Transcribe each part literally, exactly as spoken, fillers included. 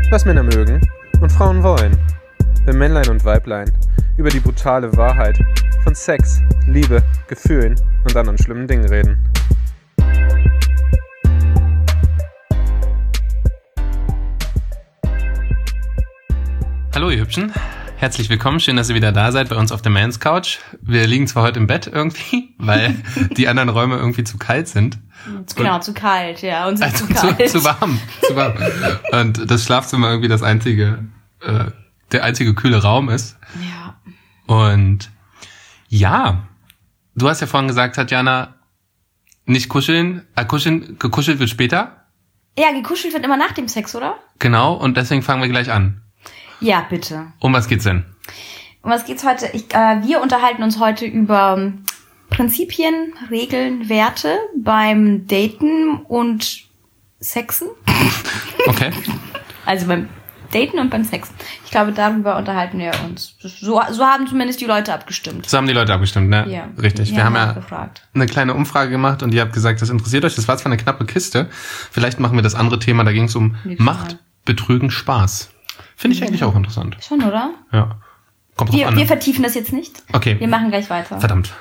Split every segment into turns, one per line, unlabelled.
was Männer mögen und Frauen wollen. Wenn Männlein und Weiblein über die brutale Wahrheit von Sex, Liebe, Gefühlen und anderen schlimmen Dingen reden.
Hallo ihr Hübschen, herzlich willkommen, schön, dass ihr wieder da seid bei uns auf der Mans Couch. Wir liegen zwar heute im Bett irgendwie, weil die anderen Räume irgendwie zu kalt sind.
Genau, und, zu kalt, ja, uns ist
also
zu kalt.
Zu, zu warm, zu warm. Und das Schlafzimmer irgendwie das einzige, äh, der einzige kühle Raum ist.
Ja.
Und ja, du hast ja vorhin gesagt, Tatjana, nicht kuscheln, äh, kuscheln, gekuschelt wird später.
Ja, gekuschelt wird immer nach dem Sex, oder?
Genau, und deswegen fangen wir gleich an.
Ja, bitte.
Um was geht's denn?
Um was geht's heute? Ich, äh, wir unterhalten uns heute über Prinzipien, Regeln, Werte beim Daten und Sexen.
Okay.
Also beim Daten und beim Sex. Ich glaube, darüber unterhalten wir uns. So, so haben zumindest die Leute abgestimmt.
So haben die Leute abgestimmt, ne?
Ja.
Richtig.
Die
wir
haben
haben ja
gefragt.
eine kleine Umfrage gemacht und ihr habt gesagt, das interessiert euch. Das war zwar eine knappe Kiste. Vielleicht machen wir das andere Thema, da ging es um Macht, Betrügen, Spaß. Finde ich eigentlich auch interessant.
Schon, oder?
Ja. Kommt drauf
Wir,
an.
wir vertiefen das jetzt nicht.
Okay.
Wir machen gleich weiter.
Verdammt.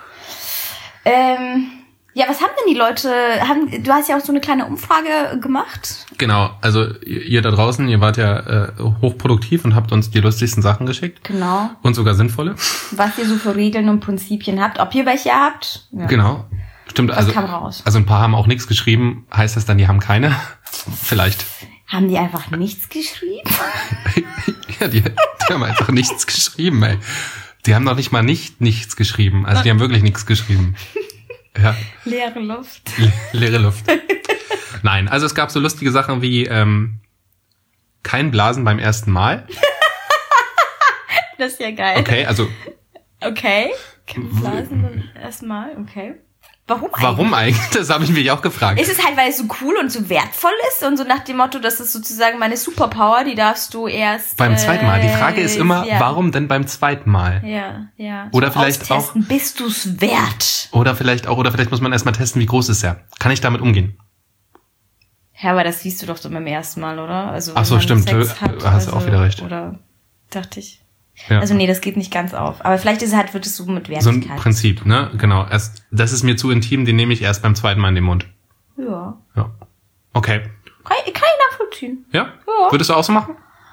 Ähm, ja, was haben denn die Leute? Haben, du hast ja auch so eine kleine Umfrage gemacht.
Genau, also ihr da draußen, ihr wart ja äh, hochproduktiv und habt uns die lustigsten Sachen geschickt.
Genau.
Und sogar sinnvolle.
Was ihr so für Regeln und Prinzipien habt. Ob ihr welche habt? Ja.
Genau. Stimmt,
Was
also,
kam raus?
also ein paar haben auch nichts geschrieben. Heißt das dann, die haben keine? Vielleicht.
Haben die einfach nichts geschrieben?
Ja, die, die haben einfach nichts geschrieben, ey. Die haben noch nicht mal nicht nichts geschrieben. Also die haben wirklich nichts geschrieben. Ja.
Leere Luft.
Le- leere Luft. Nein, also es gab so lustige Sachen wie ähm, kein Blasen beim ersten Mal.
Das ist ja geil.
Okay, also
Okay. Kein Blasen beim ersten Mal, okay. Warum eigentlich?
warum eigentlich? Das habe ich mich auch gefragt.
Ist es halt, weil es so cool und so wertvoll ist und so nach dem Motto, das ist sozusagen meine Superpower, die darfst du erst...
Beim zweiten Mal. Die Frage
äh,
ist immer,
ja.
warum denn beim zweiten Mal?
Ja, ja.
Oder
Zum
vielleicht
Austesten, bist du's wert?
Oder vielleicht auch, oder vielleicht muss man erstmal testen, wie groß ist er. Kann ich damit umgehen?
Ja, aber das siehst du doch so beim ersten Mal, oder? Also,
Ach so,
wenn man
stimmt.
Sex
Du
hat,
hast auch wieder recht.
Oder dachte ich.
Ja.
Also nee, das geht nicht ganz auf. Aber vielleicht ist es halt, wird es so mit
So
Wertigkeit.
ein Prinzip, ne? Genau. Erst, das ist mir zu intim, den nehme ich erst beim zweiten Mal in den Mund.
Ja.
Ja. Okay.
Kann, kann ich nachvollziehen.
Ja?
Ja.
Würdest du auch so machen?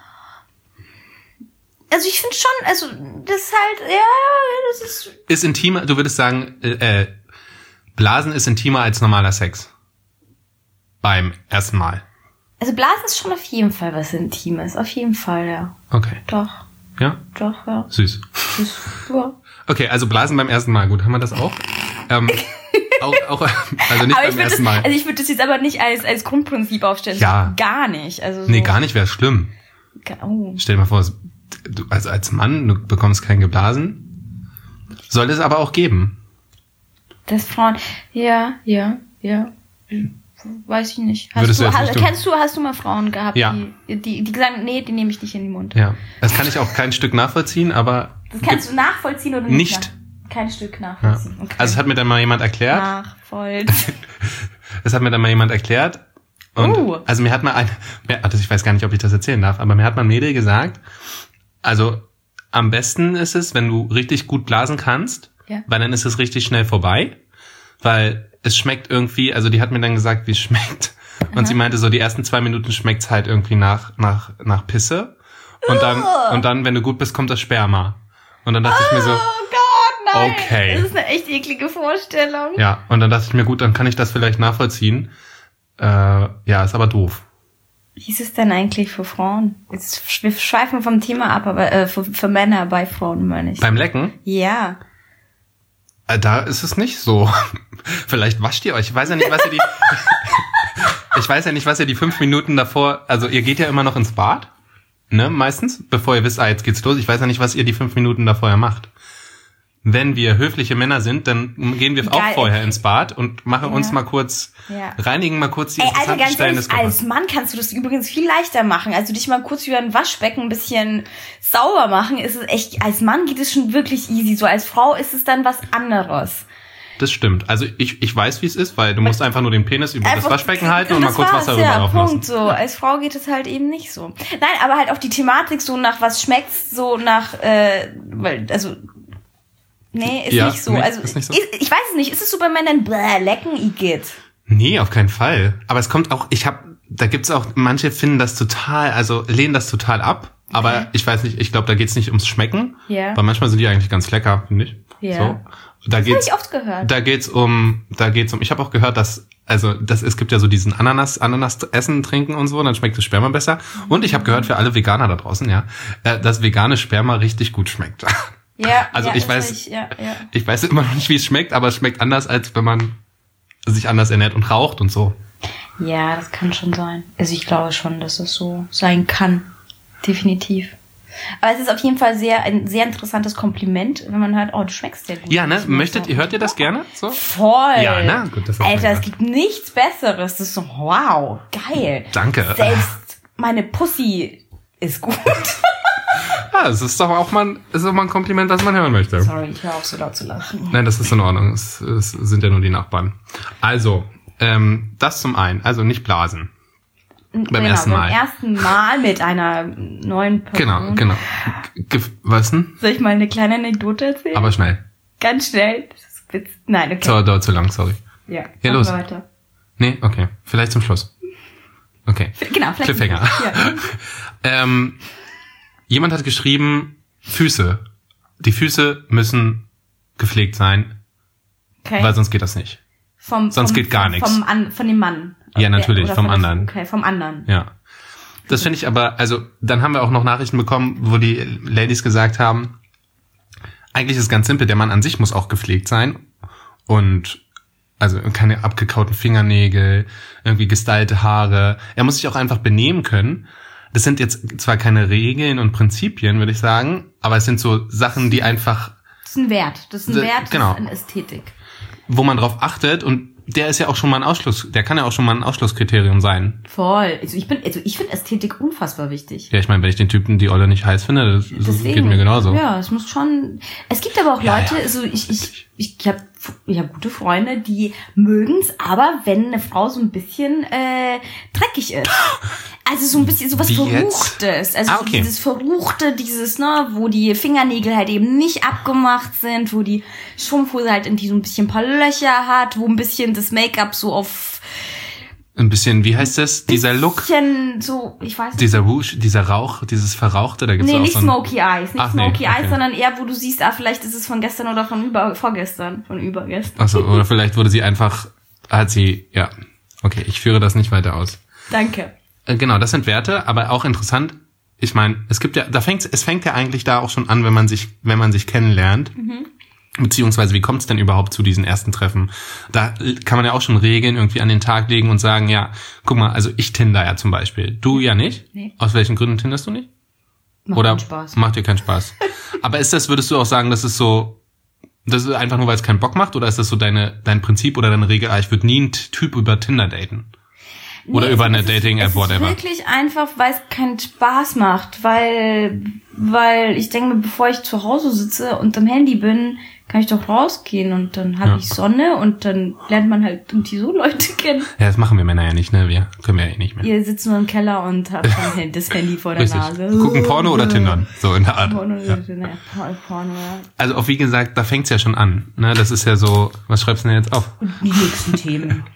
Also ich finde schon, also das ist halt, ja, das ist...
Ist intimer, du würdest sagen, äh, äh, Blasen ist intimer als normaler Sex. Beim ersten Mal.
Also Blasen ist schon auf jeden Fall was Intimes. Auf jeden Fall, ja.
Okay.
Doch,
Ja?
doch, ja.
Süß.
Das, ja.
Okay, also Blasen beim ersten Mal. Gut, haben wir das auch? Ähm, auch, auch, also nicht
Aber ich
beim
würde
ersten
das,
Mal.
also ich würde das jetzt aber nicht als, als Grundprinzip aufstellen.
Ja.
Gar nicht. Also so,
Nee, gar nicht, wäre schlimm.
Oh.
Stell dir mal vor, du, also als Mann, du bekommst kein Geblasen. Soll es aber auch geben.
Das Frauen, ja, ja, ja. Weiß ich nicht. Hast
Würdest
du,
du jetzt
hast,
nicht tun?
kennst du, hast du mal Frauen gehabt,
Ja.
die, die, die gesagt haben, nee, die nehme ich nicht in den Mund.
Ja. Das kann ich auch kein Stück nachvollziehen, aber
Das kannst du nachvollziehen oder nicht?
Nicht.
Nach, kein Stück
ja.
nachvollziehen. Okay.
Also es hat mir dann mal jemand erklärt.
Nachvollziehen.
Das hat mir dann mal jemand erklärt. Und
Uh.
also mir hat mal ein, mir, also ich weiß gar nicht, ob ich das erzählen darf, aber mir hat mal ein Mädel gesagt, also am besten ist es, wenn du richtig gut blasen kannst,
Ja.
weil dann ist es richtig schnell vorbei, weil es schmeckt irgendwie, also die hat mir dann gesagt, wie es schmeckt. Und
Aha.
sie meinte so, die ersten zwei Minuten schmeckt's halt irgendwie nach, nach, nach Pisse. Und dann,
Uh.
und dann, wenn du gut bist, kommt das Sperma. Und dann dachte ich mir so,
Oh Gott, nein.
Okay.
Das ist eine echt eklige Vorstellung.
ja, und dann dachte ich mir, gut, dann kann ich das vielleicht nachvollziehen. Äh, ja, ist aber doof.
Wie ist es denn eigentlich für Frauen? Jetzt, wir schweifen vom Thema ab, aber äh, für, für Männer bei Frauen meine ich.
Beim Lecken?
Ja.
Äh, Da ist es nicht so. Vielleicht wascht ihr euch. Ich weiß ja nicht, was ihr die... ich weiß ja nicht, was ihr die fünf Minuten davor... Also ihr geht ja immer noch ins Bad, ne, meistens, bevor ihr wisst, ah, jetzt geht's los. Ich weiß ja nicht, was ihr die fünf Minuten davor ja macht. Wenn wir höfliche Männer sind, dann gehen wir auch
Geil.
vorher ins Bad und machen
Ja.
uns mal kurz...
Ja.
Reinigen mal kurz die
Ey, also
interessanten
ganz
Stellen
ehrlich,
des Körpers.
als Mann kannst du das übrigens viel leichter machen. Also dich mal kurz über ein Waschbecken ein bisschen sauber machen, ist es echt, als Mann geht es schon wirklich easy. So als Frau ist es dann was anderes.
Das stimmt. Also ich, ich weiß, wie es ist, weil du musst einfach nur den Penis über
Einfach-
das Waschbecken halten und mal
das
kurz
war's,
Wasser rüber
ja,
laufen
Punkt,
lassen.
so. Als Frau geht es halt eben nicht so. Nein, aber halt auch die Thematik so nach was schmeckt's, so nach, äh, weil, also, nee, ist
Ja,
nicht so.
nee,
also,
ist nicht so.
Ich, ich weiß es nicht, ist es so bei Männern, bläh, lecken, igitt.
Nee, auf keinen Fall. Aber es kommt auch, ich habe, da gibt's auch, manche finden das total, also lehnen das total ab. Aber
Okay.
ich weiß nicht, ich glaube, da geht's nicht ums Schmecken.
Ja.
Weil manchmal sind die eigentlich ganz lecker, finde ich.
Ja.
So. Da
Das habe
geht's,
ich oft gehört.
da geht's um, da geht's um, ich habe auch gehört, dass, also das, es gibt ja so diesen Ananas, Ananas essen, trinken und so, dann schmeckt das Sperma besser. Und ich habe gehört, für alle Veganer da draußen, ja, äh, dass vegane Sperma richtig gut schmeckt.
Ja,
Also
ja,
ich
das
weiß-
hab Ich, ja, ja.
Ich weiß immer noch nicht, wie es schmeckt, aber es schmeckt anders, als wenn man sich anders ernährt und raucht und so.
ja, das kann schon sein. Also ich glaube schon, dass es so sein kann. Definitiv. Aber es ist auf jeden Fall sehr ein sehr interessantes Kompliment, wenn man hört, oh, du schmeckst sehr gut.
Ja, ne?
Ich muss
Möchtet
so-
ihr, hört ihr das gerne? So?
Voll.
Ja, ne? Gut, das ist
Alter,
mega.
es gibt nichts Besseres. Das ist so, wow, geil.
Danke.
Selbst meine Pussy ist gut.
Ja, es ist doch auch mal, ein- es ist doch mal ein Kompliment, was man hören möchte.
Sorry, ich höre auf so laut zu lachen.
Nein, das ist in Ordnung. Es, es sind ja nur die Nachbarn. Also, ähm, das zum einen. Also nicht blasen. Beim ersten Mal.
Beim ersten Mal mit einer neuen Person.
Genau, genau. Ge was denn?
Soll ich mal eine kleine Anekdote erzählen?
Aber schnell.
Ganz schnell. Das ist Witz. Nein, okay.
So, dauert zu lang, sorry.
Ja,
Ja,
machen
los.
wir weiter.
Nee, okay. Vielleicht zum Schluss. Okay.
Genau, vielleicht.
Cliffhanger.
Ja.
Ähm, jemand hat geschrieben, Füße. Die Füße müssen gepflegt sein,
Okay.
weil sonst geht das nicht.
Vom,
sonst
vom,
geht gar
vom,
nichts.
Vom An, von dem Mann.
Ja, natürlich,
Oder
vom
von der-
anderen.
Okay, vom anderen.
Ja. Das finde ich aber, also dann haben wir auch noch Nachrichten bekommen, wo die Ladies gesagt haben, eigentlich ist es ganz simpel, der Mann an sich muss auch gepflegt sein und also keine abgekauten Fingernägel, irgendwie gestylte Haare. Er muss sich auch einfach benehmen können. Das sind jetzt zwar keine Regeln und Prinzipien, würde ich sagen, aber es sind so Sachen, die einfach,
Das ist ein Wert. Das ist ein
D-
Wert,
genau.
das ist eine Ästhetik.
wo man drauf achtet und der ist ja auch schon mal ein Ausschluss, der kann ja auch schon mal ein Ausschlusskriterium sein.
Voll. Also ich bin, also ich finde Ästhetik unfassbar wichtig.
Ja, ich meine, wenn ich den Typen die Olle nicht heiß finde, das, das geht mir genauso.
Ja, es muss schon. Es gibt aber auch
Ja,
Leute,
ja.
also ich, ich, ich habe ich hab gute Freunde, die mögen's, aber wenn eine Frau so ein bisschen äh, dreckig ist. Also so ein bisschen sowas
Wie jetzt?
Verruchtes. Also
Ah,
so
okay.
dieses Verruchte, dieses, ne, wo die Fingernägel halt eben nicht abgemacht sind, wo die Strumpfhose halt in die so ein bisschen ein paar Löcher hat, wo ein bisschen das Make-up so auf
Ein bisschen, wie heißt das? Dieser Look,
bisschen so, ich weiß nicht.
dieser Rouge, dieser Rauch, dieses Verrauchte, da gibt's
Nee,
auch
nicht
so ein,
Smoky Eyes, nicht
Ach, nee,
Smoky
okay.
Eyes, sondern eher, wo du siehst, ah, vielleicht ist es von gestern oder von über, vorgestern, von übergestern.
Achso, oder vielleicht wurde sie einfach, hat sie, ja, okay, ich führe das nicht weiter aus.
Danke.
Äh, Genau, das sind Werte, aber auch interessant. Ich meine, es gibt ja, da fängt es fängt ja eigentlich da auch schon an, wenn man sich, wenn man sich kennenlernt.
Mhm.
Beziehungsweise, wie kommt es denn überhaupt zu diesen ersten Treffen? Da kann man ja auch schon Regeln irgendwie an den Tag legen und sagen, ja, guck mal, also ich tinder ja zum Beispiel. Du ja nicht?
Nee.
Aus welchen Gründen tinderst du nicht?
Macht
Oder
keinen Spaß.
macht dir keinen Spaß? Aber ist das, würdest du auch sagen, das ist so, das ist einfach nur, weil es keinen Bock macht? Oder ist das so deine, dein Prinzip oder deine Regel, ah, ich würde nie einen Typ über Tinder daten? Oder
Nee,
über
es-
eine
es ist-
Dating-App,
es ist
whatever.
wirklich einfach, weil es keinen Spaß macht, weil, weil ich denke mir, bevor ich zu Hause sitze und am Handy bin, kann ich doch rausgehen und dann habe
Ja.
ich Sonne und dann lernt man halt irgendwie so Leute kennen.
Ja, das machen wir Männer ja nicht, ne? Wir können wir ja eh nicht mehr.
Ihr sitzt nur im Keller und habt dann das Handy vor der
Richtig.
Nase.
Gucken Porno oder Tindern? So in der Art.
Porno,
Ja.
ja. Porno, ja.
Also auch wie gesagt, da fängt's ja schon an. Ne? Das ist ja so, was schreibst du denn jetzt auf?
Die nächsten Themen.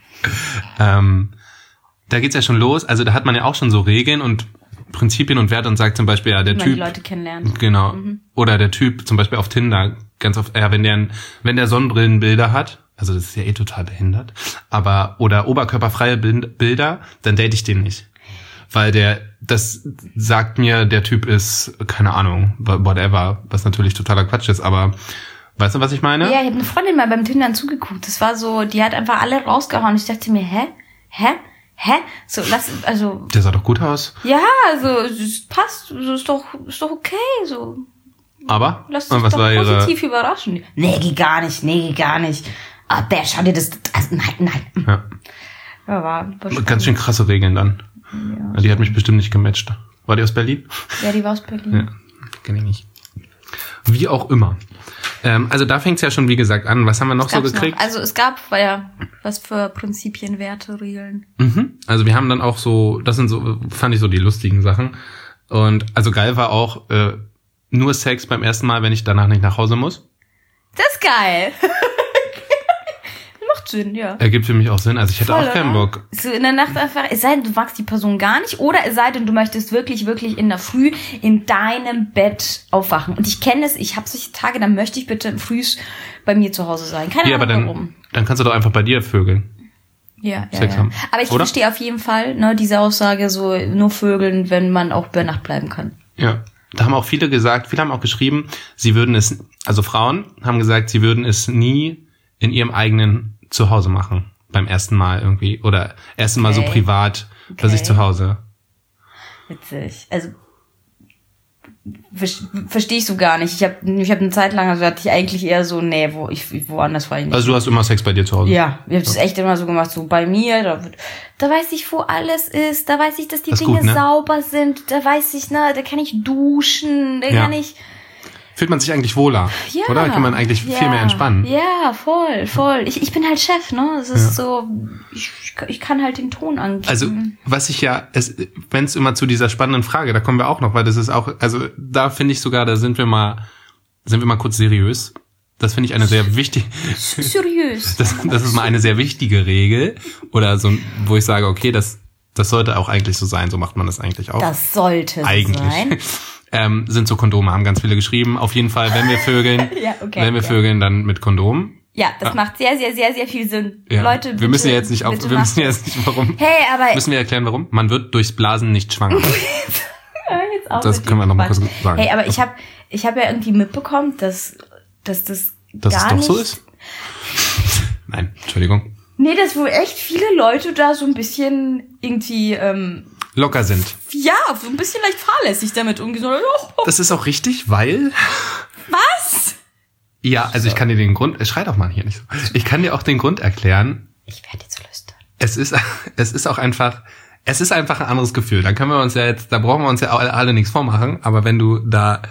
Ähm, da geht's ja schon los. Also da hat man ja auch schon so Regeln und Prinzipien und Werte und sagt zum Beispiel, ja, der
Wenn man die
Typ,
Leute kennenlernt.
genau, oder der Typ zum Beispiel auf Tinder, ganz oft, ja, wenn der, ein- wenn der Sonnenbrillenbilder hat, also das ist ja eh total behindert, aber, oder oberkörperfreie Bild- Bilder, dann date ich den nicht. Weil der, das sagt mir, der Typ ist, keine Ahnung, whatever, was natürlich totaler Quatsch ist, aber weißt du, was ich meine?
Ja, ich habe eine Freundin mal beim Tindern zugeguckt. Das war so, die hat einfach alle rausgehauen. Ich dachte mir, hä? Hä? Hä? So, lass, also,
Der sah doch gut aus.
ja, also, es passt, so, ist doch, ist doch okay, so.
Aber?
Lass dich
Und was
doch
war ihre,
positiv überraschen. Nee, geht gar nicht, nee, geht gar nicht. Ah, der, schau dir das, also, nein, nein.
ja,
Ja, war, war
ganz schön krasse Regeln dann.
Ja.
Die hat mich bestimmt nicht gematcht. War die aus Berlin?
Ja, die war aus Berlin.
Ja, kenn ich nicht. Wie auch immer. Ähm, also da fängt's ja schon, wie gesagt, an. Was haben wir noch
Was
so
gab's
gekriegt?
Noch? Also es gab ja was für Prinzipien, Werte, Regeln.
Mhm. Also wir haben dann auch so, das sind so, fand ich so die lustigen Sachen. Und also geil war auch äh, nur Sex beim ersten Mal, wenn ich danach nicht nach Hause muss.
Das ist geil. Macht Sinn, ja.
Ergibt für mich auch Sinn. Also ich hätte
Voll,
auch keinen
oder?
Bock.
So in der Nacht einfach, es sei denn, du magst die Person gar nicht, oder es sei denn, du möchtest wirklich, wirklich in der Früh in deinem Bett aufwachen. Und ich kenne es, ich habe solche Tage, dann möchte ich bitte früh bei mir zu Hause sein. Keine
Ja, aber
Ahnung
dann,
warum.
dann kannst du doch einfach bei dir vögeln.
Ja, ja,
Sex
ja.
haben.
Aber ich
Oder?
verstehe auf jeden Fall, ne, diese Aussage, so nur vögeln, wenn man auch bei Nacht bleiben kann.
Ja. Da haben auch viele gesagt, viele haben auch geschrieben, sie würden es, also Frauen haben gesagt, sie würden es nie in ihrem eigenen Zuhause machen. Beim ersten Mal irgendwie. Oder ersten Mal
Okay.
so privat bei
Okay.
sich zu Hause.
Witzig. Also ver- verstehe ich so gar nicht. Ich habe ich hab eine Zeit lang, also hatte ich eigentlich eher so, nee, wo ich woanders war ich nicht.
Also du hast immer Sex bei dir zu Hause?
Ja, ich habe das echt immer so gemacht, so bei mir, da, wird- da weiß ich, wo alles ist, da weiß ich, dass die
Das ist
Dinge
gut, ne?
sauber sind, da weiß ich, ne, da kann ich duschen, da
Ja.
kann ich,
Fühlt man sich eigentlich wohler?
ja.
Oder? Da kann man eigentlich
ja,
viel mehr entspannen.
Ja, voll, voll. Ich, ich bin halt Chef, ne, es ist so, ich, ich kann halt den Ton angeben.
Also, was ich ja, wenn es immer zu dieser spannenden Frage, da kommen wir auch noch, weil das ist auch, also da finde ich sogar, da sind wir mal, sind wir mal kurz seriös. Das finde ich eine sehr wichtige,
Seriös.
das, das ist mal eine sehr wichtige Regel. Oder so, wo ich sage, okay, das, das sollte auch eigentlich so sein, so macht man das eigentlich auch.
Das sollte so
eigentlich.
sein.
ähm, sind so Kondome, haben ganz viele geschrieben. Auf jeden Fall, wenn wir vögeln,
Ja, okay,
wenn wir
ja.
vögeln, dann mit Kondom.
Ja, das macht sehr, sehr, sehr, sehr viel Sinn.
Ja.
Leute, bitte,
wir müssen ja jetzt nicht auf,
bitte
wir
macht
müssen ja
das.
jetzt nicht, warum.
Hey, aber
Müssen wir erklären, warum? Man wird durchs Blasen nicht schwanger.
jetzt auch
Das
mit
können wir
dem
noch mal
Quatsch.
kurz sagen.
Hey, aber ich habe ich hab ja irgendwie mitbekommen, dass, dass das
Dass
gar
es doch
nicht...
so ist? Nein, Entschuldigung.
Nee, dass wohl echt viele Leute da so ein bisschen irgendwie, ähm,
Locker sind.
ja, so ein bisschen leicht fahrlässig damit umgehen. So, oh,
Das ist auch richtig, weil...
was?
Ja, also ich kann dir den Grund... Schrei doch mal hier nicht so. Ich kann dir auch den Grund erklären.
Ich werde dir zu lüstern.
Es ist, es ist auch einfach... Es ist einfach ein anderes Gefühl. Da können wir uns ja jetzt... Da brauchen wir uns ja alle, alle nichts vormachen. Aber wenn du da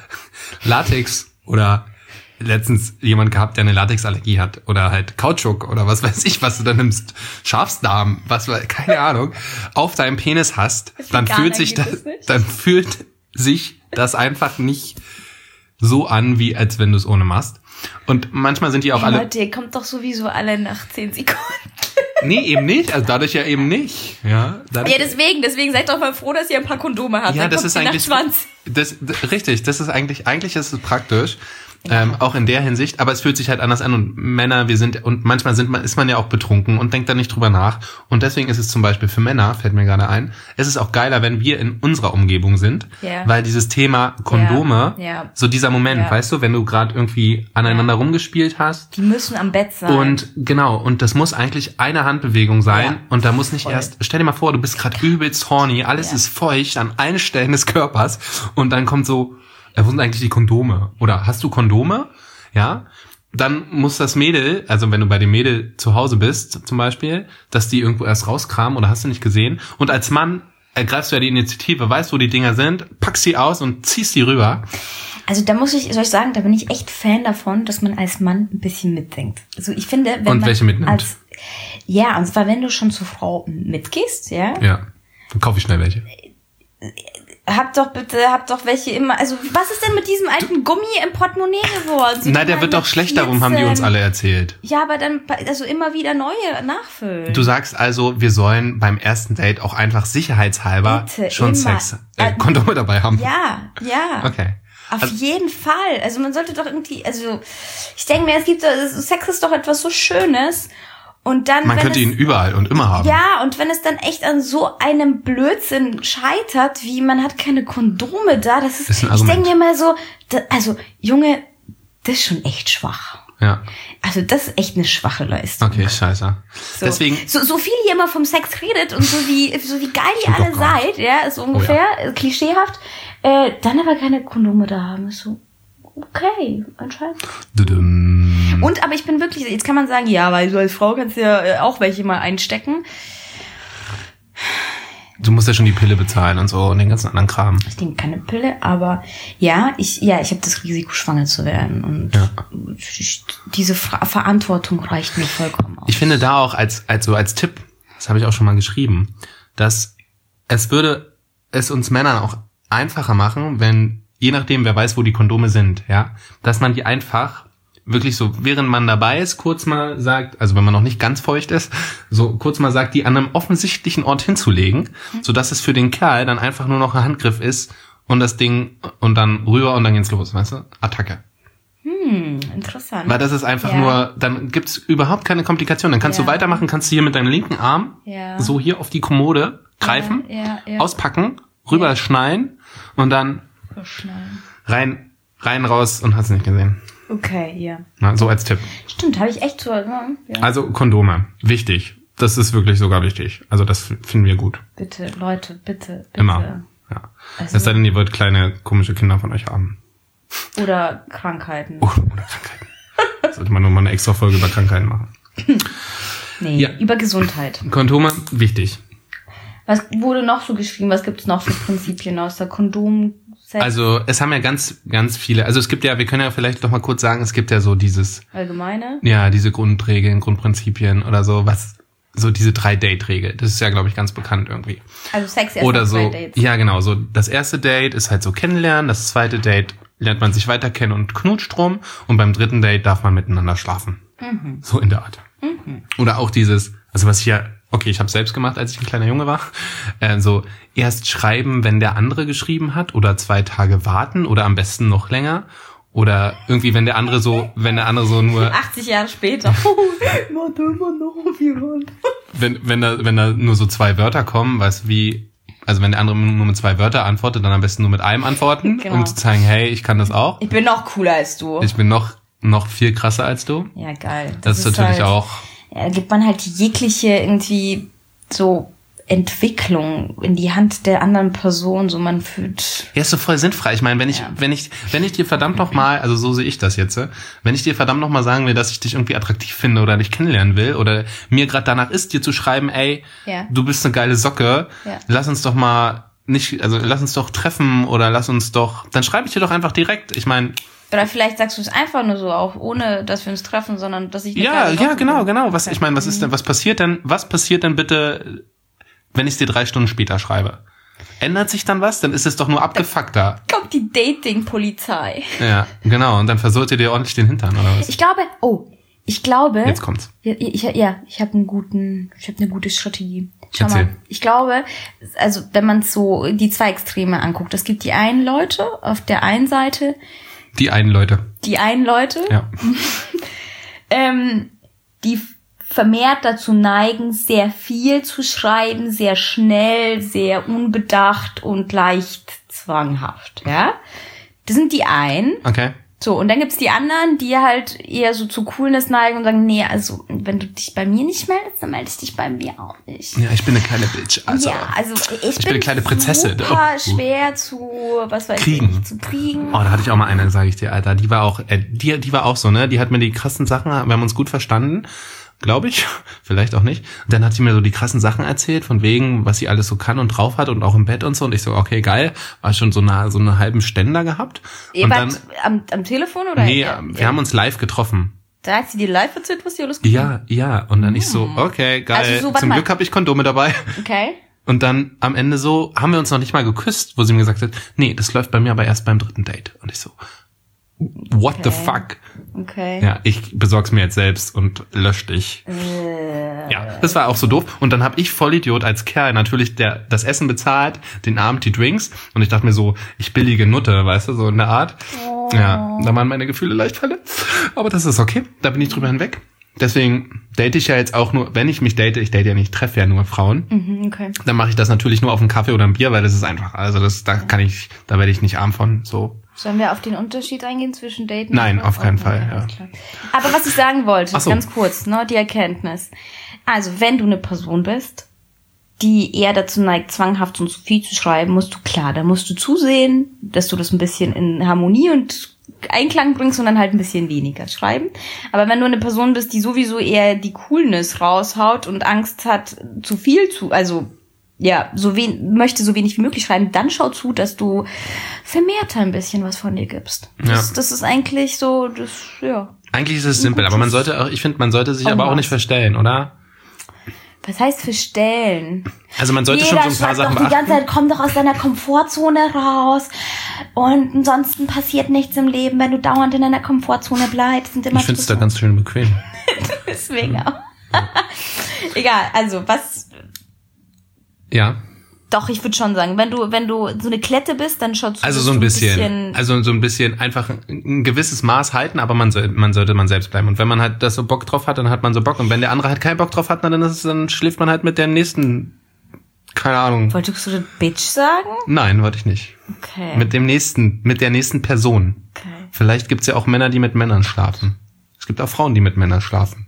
Latex oder... Letztens jemand gehabt, der eine Latexallergie hat oder halt Kautschuk oder was weiß ich, was du da nimmst, Schafsdarm, was keine Ahnung, auf deinem Penis hast, dann
Veganer
fühlt sich
geht
das,
das nicht?
dann fühlt sich das einfach nicht so an, wie als wenn du es ohne machst. Und manchmal sind die auch
Hey,
alle,
Leute, ihr kommt doch sowieso alle nach zehn Sekunden.
nee, eben nicht, also dadurch ja eben nicht, ja. Dadurch,
Ja, deswegen, deswegen seid doch mal froh, dass ihr ein paar Kondome habt.
ja,
Dann
das
kommt
ist
ihr nach
eigentlich,
zwanzig.
das, das, richtig, das ist eigentlich, eigentlich ist es praktisch. Ähm, auch in der Hinsicht, aber es fühlt sich halt anders an und Männer, wir sind, und manchmal sind man, ist man ja auch betrunken und denkt da nicht drüber nach und deswegen ist es zum Beispiel für Männer, fällt mir gerade ein, es ist auch geiler, wenn wir in unserer Umgebung sind,
Ja.
weil dieses Thema Kondome,
Ja, ja.
so dieser Moment,
Ja.
weißt du, wenn du gerade irgendwie aneinander
Ja.
rumgespielt hast
Die müssen am Bett sein.
und genau, und das muss eigentlich eine Handbewegung sein
Ja.
und da muss nicht
Voll.
erst, stell dir mal vor, du bist gerade übelst horny, alles
Ja.
ist feucht an allen Stellen des Körpers und dann kommt so, äh, wo sind eigentlich die Kondome? Oder hast du Kondome? Ja, dann muss das Mädel, also wenn du bei dem Mädel zu Hause bist zum Beispiel, dass die irgendwo erst rauskramen oder hast du nicht gesehen und als Mann ergreifst du ja die Initiative, weißt, wo die Dinger sind, packst sie aus und ziehst die rüber.
Also da muss ich, soll ich sagen, da bin ich echt Fan davon, dass man als Mann ein bisschen mitdenkt. Also ich finde, wenn
Und
man
welche mitnimmt?
als, ja, und zwar wenn du schon zur Frau mitgehst, ja,
Ja, dann kauf ich schnell welche.
hab doch bitte, hab doch welche immer, also was ist denn mit diesem alten Gummi im Portemonnaie geworden? So,
Nein,
die
der wird
mal
doch schlecht, darum haben die uns
vierzehn.
alle erzählt.
Ja, aber dann, also immer wieder neue nachfüllen.
Du sagst also, wir sollen beim ersten Date auch einfach sicherheitshalber
Bitte,
schon
immer.
Sex, äh, Kondome dabei haben.
Ja, ja.
Okay.
Auf
Also-
jeden Fall. Also man sollte doch irgendwie, also ich denke mir, es gibt so, Sex ist doch etwas so Schönes. Und dann,
Man
wenn
könnte
es,
ihn überall und immer haben.
ja, und wenn es dann echt an so einem Blödsinn scheitert, wie man hat keine Kondome da, das ist,
Ist ein
ich
Argument.
denke mir mal so, da, also Junge, das ist schon echt schwach.
Ja.
Also das ist echt eine schwache Leistung.
Okay, scheiße.
So.
Deswegen,
so, so viel ihr immer vom Sex redet und so wie, so wie geil ihr
Stimmt
alle
doch gar nicht.
seid, ja, so ungefähr, äh, klischeehaft, äh, dann aber keine Kondome da haben, ist so, okay, anscheinend.
Dudum.
Und, aber ich bin wirklich, jetzt kann man sagen, ja, weil so als Frau kannst du ja äh, auch welche mal einstecken.
Du musst ja schon die Pille bezahlen und so und den ganzen anderen Kram.
Ich denke keine Pille, aber ja, ich ja, ich habe das Risiko, schwanger zu werden. Und
Ja.
ich, diese Fra- Verantwortung reicht mir vollkommen aus.
Ich finde da auch als, als so als Tipp, das habe ich auch schon mal geschrieben, dass es würde es uns Männern auch einfacher machen, wenn, je nachdem, wer weiß, wo die Kondome sind, ja, dass man die einfach wirklich so, während man dabei ist, kurz mal sagt, also wenn man noch nicht ganz feucht ist, so kurz mal sagt, die an einem offensichtlichen Ort hinzulegen, sodass es für den Kerl dann einfach nur noch ein Handgriff ist und das Ding und dann rüber und dann geht's los, weißt du? Attacke.
Hm, interessant.
Weil das ist einfach
Ja.
nur, dann gibt's überhaupt keine Komplikation. Dann kannst
Ja.
du weitermachen, kannst du hier mit deinem linken Arm
Ja.
so hier auf die Kommode greifen,
Ja, ja, ja.
auspacken, rüber
Ja.
schneiden und dann
Verschneiden.
rein, rein, raus und hast nicht gesehen.
Okay, ja.
Na, so als Tipp.
Stimmt, habe ich echt so. Ja.
Also Kondome, wichtig. Das ist wirklich sogar wichtig. Also das f- finden wir gut.
Bitte, Leute, bitte, bitte.
Immer. Ja.
Also-
Es sei denn, ihr wollt kleine, komische Kinder von euch haben.
Oder Krankheiten.
Oh, oder Krankheiten. Sollte man nur mal eine extra Folge über Krankheiten machen.
Nee,
Ja.
über Gesundheit.
Kondome, wichtig.
Was wurde noch so geschrieben? Was gibt es noch für Prinzipien aus der Kondom?
Also es haben ja ganz, ganz viele, also es gibt ja, wir können ja vielleicht noch mal kurz sagen, es gibt ja so dieses,
Allgemeine?
ja, diese Grundregeln, Grundprinzipien oder so, was, so diese drei Date-Regel. Das ist ja, glaube ich, ganz bekannt irgendwie.
Also Sex erst
Oder
nach zwei
so,
Dates.
ja genau, so das erste Date ist halt so kennenlernen, das zweite Date lernt man sich weiter kennen und knutscht rum und beim dritten Date darf man miteinander schlafen.
Mhm.
So in der Art.
Mhm.
Oder auch dieses, also was ich ja, okay, ich habe selbst gemacht, als ich ein kleiner Junge war, äh, so erst schreiben, wenn der andere geschrieben hat oder zwei Tage warten oder am besten noch länger oder irgendwie, wenn der andere so, wenn der andere so nur,
achtzig Jahre später. Warte immer noch auf jemand.
wenn, wenn da, wenn da nur so zwei Wörter kommen, weißt du, wie, also wenn der andere nur mit zwei Wörter antwortet, dann am besten nur mit einem antworten,
Genau.
um zu zeigen, hey, ich kann das auch.
Ich bin noch cooler als du.
Ich bin noch, noch viel krasser als du.
Ja, geil.
Das, ist natürlich
halt,
auch,
Ja, da gibt man halt jegliche irgendwie so Entwicklung in die Hand der anderen Person, so man fühlt.
ja, ist so voll sinnfrei. Ich meine, wenn ich,
Ja.
wenn ich, wenn ich dir verdammt noch mal, also so sehe ich das jetzt, wenn ich dir verdammt noch mal sagen will, dass ich dich irgendwie attraktiv finde oder dich kennenlernen will oder mir gerade danach ist, dir zu schreiben, ey,
Ja.
du bist eine geile Socke,
Ja.
lass uns doch mal nicht, also lass uns doch treffen oder lass uns doch, dann schreibe ich dir doch einfach direkt. Ich meine,
Oder vielleicht sagst du es einfach nur so, auch ohne, dass wir uns treffen, sondern dass ich eine
ja,
geile
ja,
Socke
genau,
bin.
genau. Was ich meine, was ist denn, was passiert denn, was passiert denn bitte, wenn ich es dir drei Stunden später schreibe? Ändert sich dann was? Dann ist es doch nur abgefuckter.
Kommt die Dating-Polizei.
Ja, genau. Und dann versucht ihr dir ordentlich den Hintern, oder was?
Ich glaube, oh, ich glaube.
Jetzt kommt's.
Ja, ich, ja, ich habe einen guten, ich habe eine gute Strategie. Schau
Erzähl.
mal, ich glaube, also wenn man so die zwei Extreme anguckt, es gibt die einen Leute auf der einen Seite,
Die einen Leute.
die einen Leute,
Ja.
ähm, die vermehrt dazu neigen, sehr viel zu schreiben, sehr schnell, sehr unbedacht und leicht zwanghaft, ja. Das sind die einen.
Okay.
So, und dann gibt's die anderen, die halt eher so zu Coolness neigen und sagen, nee, also, wenn du dich bei mir nicht meldest, dann melde ich dich bei mir auch nicht.
Ja, ich bin eine kleine Bitch. Also,
ja, also ich,
bin eine kleine Prinzessin.
super
Oh.
schwer zu, was weiß
Kriegen.
ich, zu kriegen.
oh, da hatte ich auch mal eine, sage ich dir, Alter. Die war auch, äh, die, die war auch so, ne? Die hat mir die krassen Sachen, wir haben uns gut verstanden. Glaube ich, vielleicht auch nicht. Und dann hat sie mir so die krassen Sachen erzählt, von wegen, was sie alles so kann und drauf hat und auch im Bett und so. Und ich so, okay, geil. War schon so eine, so einen halben Ständer gehabt.
Ihr
Und
wart
dann,
am, am Telefon oder?
nee,
Ja,
wir haben uns live getroffen.
Da hat sie dir live erzählt, was sie alles gemacht hat?
Ja, ja. Und dann ich so, okay, geil.
Also so, warte
Zum
mal.
Glück habe ich Kondome dabei.
Okay.
Und dann am Ende so, haben wir uns noch nicht mal geküsst, wo sie mir gesagt hat, nee, das läuft bei mir aber erst beim dritten Date. Und ich so, what
Okay.
the fuck?
Okay.
Ja, ich besorg's mir jetzt selbst und lösch dich.
Äh,
Ja, das war auch so doof. Und dann habe ich Vollidiot als Kerl natürlich der das Essen bezahlt, den Abend die Drinks. Und ich dachte mir so, ich billige Nutte, weißt du, so in der Art.
Oh.
Ja, da waren meine Gefühle leicht verletzt. Aber das ist okay, da bin ich drüber hinweg. Deswegen date ich ja jetzt auch nur, wenn ich mich date, ich date ja nicht, treffe ja nur Frauen.
Mhm, okay.
Dann mache ich das natürlich nur auf einen Kaffee oder ein Bier, weil das ist einfach, also das, da kann ich, da werde ich nicht arm von, so.
Sollen wir auf den Unterschied eingehen zwischen Daten?
Nein,
und-
auf keinen
Okay,
Fall,
alles
ja.
klar. Aber was ich sagen wollte,
Ach so.
ganz kurz, ne, die Erkenntnis. Also, wenn du eine Person bist, die eher dazu neigt, zwanghaft und zu viel zu schreiben, musst du, klar, da musst du zusehen, dass du das ein bisschen in Harmonie und Einklang bringst und dann halt ein bisschen weniger schreiben. Aber wenn du eine Person bist, die sowieso eher die Coolness raushaut und Angst hat, zu viel zu, also ja, so wen, möchte so wenig wie möglich schreiben, dann schau zu, dass du vermehrt ein bisschen was von dir gibst. Das,
Ja.
das ist eigentlich so, das, ja.
Eigentlich ist es simpel, aber man sollte auch, ich finde, man sollte sich
Oh,
aber auch
was.
nicht verstellen, oder?
Was heißt verstellen?
Also man sollte
Jeder
schon so ein paar
sagt
Sachen
doch die ganze
beachten.
Zeit, komm doch aus deiner Komfortzone raus. Und ansonsten passiert nichts im Leben, wenn du dauernd in deiner Komfortzone bleibst. Und immer
Ich finde es da
so-
ganz schön bequem.
Deswegen auch. Egal, also was...
Ja.
Doch, ich würde schon sagen, wenn du wenn du so eine Klette bist, dann schaut
Also so ein bisschen, also so ein bisschen einfach ein gewisses Maß halten, aber man soll, man sollte man selbst bleiben. Und wenn man halt das so Bock drauf hat, dann hat man so Bock. Und wenn der andere halt keinen Bock drauf hat, na, dann ist es, dann schläft man halt mit der nächsten, keine Ahnung.
Wolltest du das Bitch sagen?
Nein, wollte ich nicht.
Okay.
Mit dem nächsten, mit der nächsten Person.
okay.
Vielleicht gibt's ja auch Männer, die mit Männern schlafen. Es gibt auch Frauen, die mit Männern schlafen.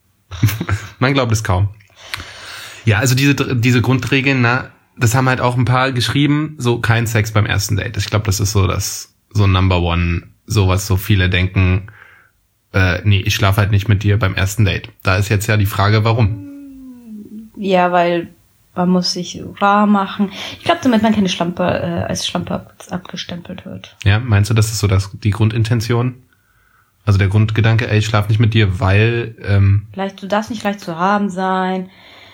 Man glaubt es kaum. Ja, also diese diese Grundregeln, na, das haben halt auch ein paar geschrieben, so kein Sex beim ersten Date. Ich glaube, das ist so das so Number One, so was so viele denken, äh, nee, ich schlafe halt nicht mit dir beim ersten Date. Da ist jetzt ja die Frage, warum?
Ja, weil man muss sich rar machen. Ich glaube, damit man keine Schlampe äh, als Schlampe ab, abgestempelt wird.
Ja, meinst du, das ist so das die Grundintention? Also der Grundgedanke, ey, ich schlafe nicht mit dir, weil ähm,
Leicht, du darfst nicht leicht zu haben sein.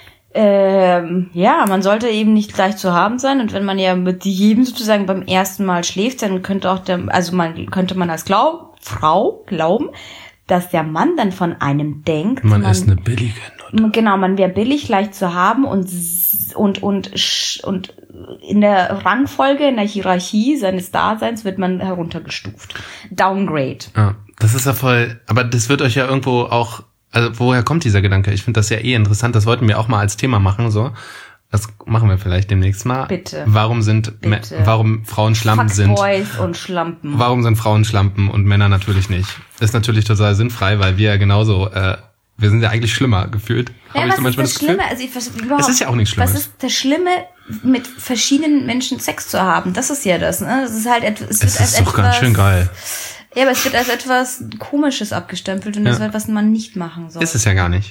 Ähm, ja, man sollte eben nicht leicht zu haben sein. Und wenn man ja mit jedem sozusagen beim ersten Mal schläft, dann könnte auch der, also man könnte man als Glaub, Frau glauben, dass der Mann dann von einem denkt,
man, man ist eine billige Nutte.
Genau, man wäre billig, leicht zu haben und und und und in der Rangfolge, in der Hierarchie seines Daseins wird man heruntergestuft. Downgrade.
Ja, das ist ja voll, aber das wird euch ja irgendwo auch, also woher kommt dieser Gedanke? Ich finde das ja eh interessant, das wollten wir auch mal als Thema machen, so. Das machen wir vielleicht demnächst mal.
Bitte.
Warum sind,
Bitte.
Me- warum Frauen Schlampen sind.
Fuckboys und Schlampen.
Warum sind Frauen Schlampen und Männer natürlich nicht? Ist natürlich total sinnfrei, weil wir ja genauso, äh, wir sind ja eigentlich schlimmer gefühlt.
Ja,
Hab ich
was
so
ist
manchmal
das
das Gefühl?
Schlimme? Also ich, was, überhaupt,
Es ist ja auch nichts Schlimmes.
Was ist das Schlimme, mit verschiedenen Menschen Sex zu haben? Das ist ja das, ne? Das ist halt etwas. Es,
Es
wird als
ist doch
etwas,
ganz schön geil.
Ja, aber es wird als etwas Komisches abgestempelt und das
Ja.
ist etwas, was man nicht machen soll.
Ist es ja gar nicht.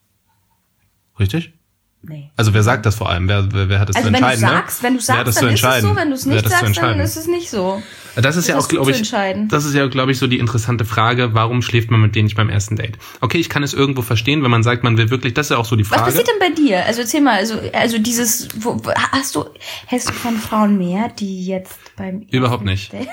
Richtig?
Nee.
Also wer sagt das vor allem? Wer, wer, wer hat das
Also
zu
wenn du
entscheiden?
sagst,
ne?
wenn du
Wer hat das
sagst,
zu
dann ist es
entscheiden?
so, wenn du es
Wer
nicht
hat das zu
sagst, dann
entscheiden?
ist es nicht so.
Das ist ja
Das
auch,
hast du
glaube
zu
ich,
entscheiden.
das ist ja, glaube ich, so die interessante Frage, warum schläft man mit denen nicht beim ersten Date? Okay, ich kann es irgendwo verstehen, wenn man sagt, man will wirklich, das ist ja auch so die
Was
Frage.
passiert denn bei dir? Also erzähl mal, also, also dieses, wo, wo- hast du, hältst du von Frauen mehr, die jetzt beim
Überhaupt
ersten
nicht.
Date-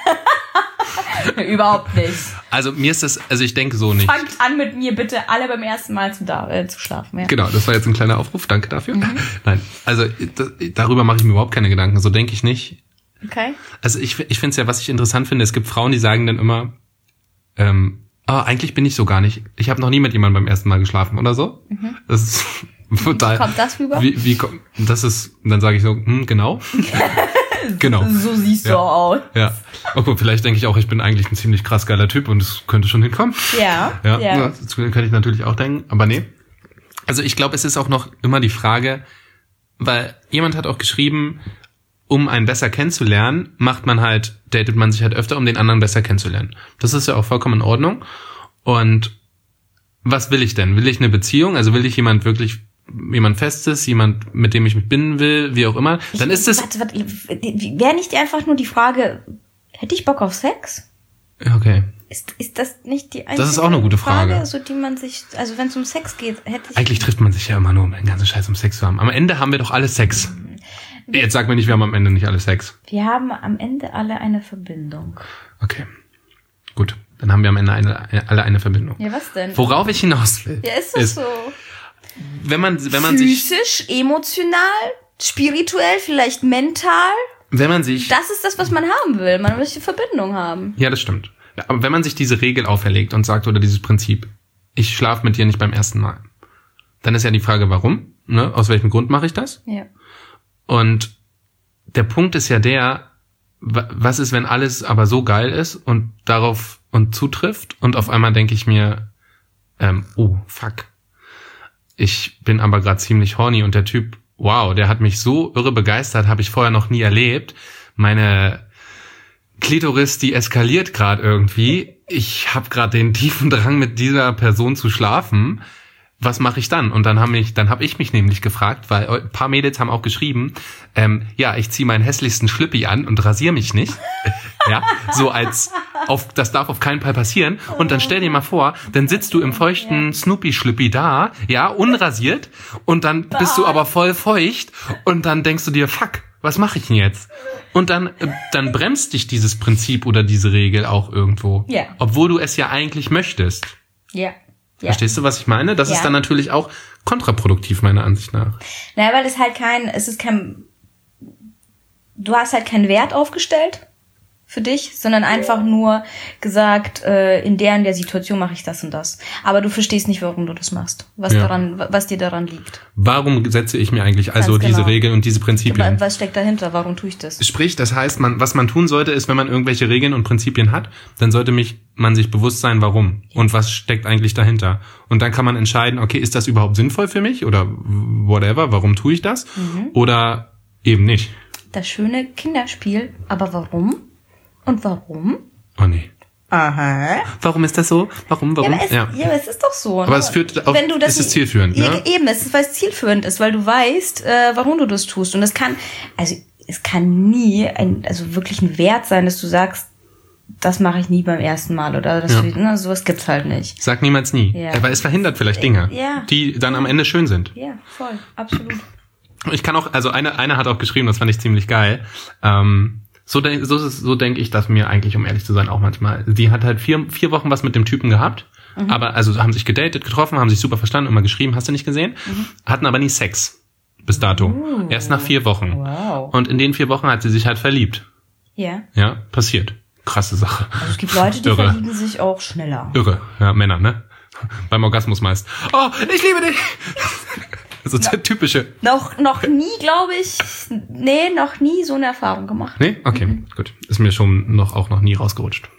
Überhaupt nicht.
Also mir ist das, also ich denke so nicht.
Fangt an mit mir bitte alle beim ersten Mal zu, da, äh, zu schlafen. Ja.
Genau, das war jetzt ein kleiner Aufruf, danke dafür.
Mhm.
Nein, also das, darüber mache ich mir überhaupt keine Gedanken, so denke ich nicht.
Okay.
Also ich, ich finde es ja, was ich interessant finde, es gibt Frauen, die sagen dann immer, ähm, ah, eigentlich bin ich so gar nicht. Ich habe noch nie mit jemandem beim ersten Mal geschlafen oder so.
Mhm.
Das ist total.
Wie kommt das rüber?
Wie, wie kommt, das ist, dann sage ich so, hm, genau. Genau.
So siehst du
Ja.
auch aus.
Ja. Okay, vielleicht denke ich auch, ich bin eigentlich ein ziemlich krass geiler Typ und es könnte schon hinkommen.
Ja.
Ja,
ja.
ja. Das könnte ich natürlich auch denken, aber nee. Also ich glaube, es ist auch noch immer die Frage, weil jemand hat auch geschrieben, um einen besser kennenzulernen, macht man halt, datet man sich halt öfter, um den anderen besser kennenzulernen. Das ist ja auch vollkommen in Ordnung. Und was will ich denn? Will ich eine Beziehung? Also will ich jemand wirklich, jemand Festes, jemand, mit dem ich mich binden will, wie auch immer? Dann ist es...
Warte, warte, wäre nicht einfach nur die Frage, hätte ich Bock auf Sex?
Okay.
Ist, ist das nicht die einzige
Das ist auch eine gute Frage.
so die man sich, also wenn es um Sex geht, hätte ich...
Eigentlich trifft man sich ja immer nur, um den ganzen Scheiß um Sex zu haben. Am Ende haben wir doch alle Sex. Jetzt sag mir nicht, wir haben am Ende nicht alle Sex.
Wir haben am Ende alle eine Verbindung.
Okay. Gut. Dann haben wir am Ende eine, alle eine Verbindung.
Ja, was denn?
Worauf ich hinaus will.
Ja, ist das so?
Wenn man, wenn man sich,
Physisch, emotional, spirituell, vielleicht mental.
wenn man sich,
Das ist das, was man haben will. Man möchte Verbindung haben.
ja, das stimmt. Ja, aber wenn man sich diese Regel auferlegt und sagt, oder dieses Prinzip, ich schlafe mit dir nicht beim ersten Mal, dann ist ja die Frage, warum? Ne? Aus welchem Grund mache ich das?
Ja.
Und der Punkt ist ja der, wa- was ist, wenn alles aber so geil ist und darauf und zutrifft und auf einmal denke ich mir, ähm, oh, fuck. Ich bin aber gerade ziemlich horny und der Typ, wow, der hat mich so irre begeistert, habe ich vorher noch nie erlebt. Meine Klitoris, die eskaliert gerade irgendwie. Ich habe gerade den tiefen Drang, mit dieser Person zu schlafen. was mache ich dann? Und dann haben mich, dann habe ich mich nämlich gefragt, weil ein paar Mädels haben auch geschrieben, ähm, ja, ich ziehe meinen hässlichsten Schlüppi an und rasiere mich nicht. Ja, so als auf, das darf auf keinen Fall passieren. Und dann stell dir mal vor, dann sitzt du im feuchten Snoopy-Schlüppi da, ja, unrasiert, und dann bist du aber voll feucht und dann denkst du dir, fuck, was mache ich denn jetzt? Und dann, dann bremst dich dieses Prinzip oder diese Regel auch irgendwo.
Ja.
Obwohl du es ja eigentlich möchtest.
Ja. Ja.
Verstehst du, was ich meine? Das
ja.
ist dann natürlich auch kontraproduktiv, meiner Ansicht nach.
Naja, weil es halt kein, es ist kein, du hast halt keinen Wert aufgestellt für dich, sondern einfach nur gesagt, äh, in der in der Situation mache ich das und das. Aber du verstehst nicht, warum du das machst, was
Ja.
daran, was dir daran liegt.
Warum setze ich mir eigentlich also
Ganz
diese
genau.
Regeln und diese Prinzipien?
Was steckt dahinter? Warum tue ich das?
Sprich, das heißt, man, was man tun sollte, ist, wenn man irgendwelche Regeln und Prinzipien hat, dann sollte mich, man sich bewusst sein, warum und was steckt eigentlich dahinter. Und dann kann man entscheiden, okay, ist das überhaupt sinnvoll für mich oder whatever, warum tue ich das?
Mhm.
Oder eben nicht.
Das schöne Kinderspiel, aber warum? Und warum?
Oh nee.
Aha.
Warum ist das so? Warum, warum?
Ja, aber es, ja. aber es ist doch so.
Aber
ne?
es führt auf,
Wenn du das
es ist zielführend,
ja,
ne?
Eben, es ist, weil es zielführend ist, weil du weißt, äh, warum du das tust. Und es kann, also es kann nie ein, also wirklich ein Wert sein, dass du sagst, das mache ich nie beim ersten Mal oder das,
Ja.
ne, sowas gibt's halt nicht.
Sag niemals nie.
Ja.
Aber es verhindert vielleicht Dinge,
Ja.
die dann am Ende schön sind.
Ja, voll, absolut.
Ich kann auch, also eine, eine hat auch geschrieben, das fand ich ziemlich geil. Ähm, so denk, so, so denke ich das mir eigentlich, um ehrlich zu sein, auch manchmal. Die hat halt vier, vier Wochen was mit dem Typen gehabt, mhm. aber also haben sich gedatet, getroffen, haben sich super verstanden, immer geschrieben, hast du nicht gesehen? Mhm. Hatten aber nie Sex bis dato.
Uh.
Erst nach vier Wochen.
Wow.
Und in den vier Wochen hat sie sich halt verliebt.
Ja.
Ja, passiert. Krasse Sache.
Also es gibt Leute, die
Irre.
verlieben sich auch schneller.
Irre. Ja, Männer, ne? Beim Orgasmus meist. Oh, ich liebe dich! So no. typische.
Noch, noch nie, glaube ich, nee, noch nie so eine Erfahrung gemacht.
Nee? Okay, mhm. gut. Ist mir schon noch auch noch nie rausgerutscht.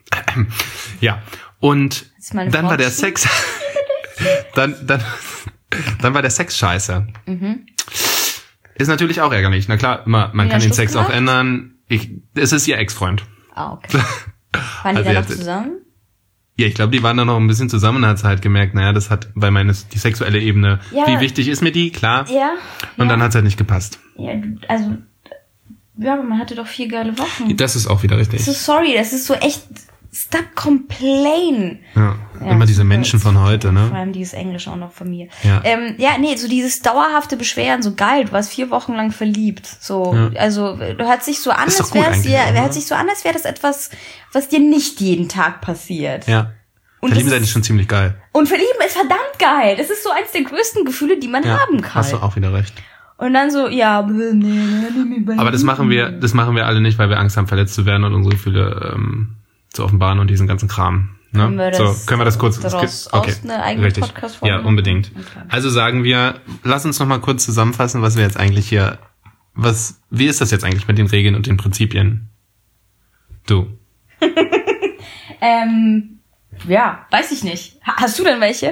Ja. Und dann war der Sex. dann, dann, dann war der Sex scheiße. Mhm. Ist natürlich auch ärgerlich. Na klar, man, man kann den Sex gemacht? auch ändern. Ich, es ist ihr Ex-Freund.
Ah, okay. Waren die also da noch zusammen?
Ja, ich glaube, die waren da noch ein bisschen zusammen und hat halt gemerkt, naja, das hat, weil meine, die sexuelle Ebene, ja, wie wichtig ist mir die, klar.
Ja.
Und
ja.
dann hat es halt nicht gepasst.
Ja, also, ja, aber man hatte doch vier geile Wochen.
Das ist auch wieder richtig.
So sorry, das ist so echt, stop complain.
Ja, ja immer diese Menschen von heute, ne?
Vor allem dieses Englisch auch noch von mir.
Ja.
Ähm, ja, nee, so dieses dauerhafte Beschweren, so geil, du warst vier Wochen lang verliebt. So, ja. also, du hört sich so an, als wäre es dir, hört sich so an, als wäre das etwas, was dir nicht jeden Tag passiert.
Ja. Und Verlieben sein ist schon ziemlich geil.
Und verlieben ist verdammt geil. Das ist so eins der größten Gefühle, die man
ja,
haben kann.
Hast du auch wieder recht.
Und dann so, ja, nee, nee, nee,
aber das machen wir, das machen wir alle nicht, weil wir Angst haben, verletzt zu werden und unsere Gefühle ähm, zu offenbaren und diesen ganzen Kram. Ne?
Können wir das,
so, können wir das kurz,
daraus
okay,
eine eigene
richtig.
Podcast-Folge
Ja, unbedingt.
Okay.
Also sagen wir, lass uns noch mal kurz zusammenfassen, was wir jetzt eigentlich hier, was, wie ist das jetzt eigentlich mit den Regeln und den Prinzipien? Du.
ähm, ja, weiß ich nicht. Hast du denn welche?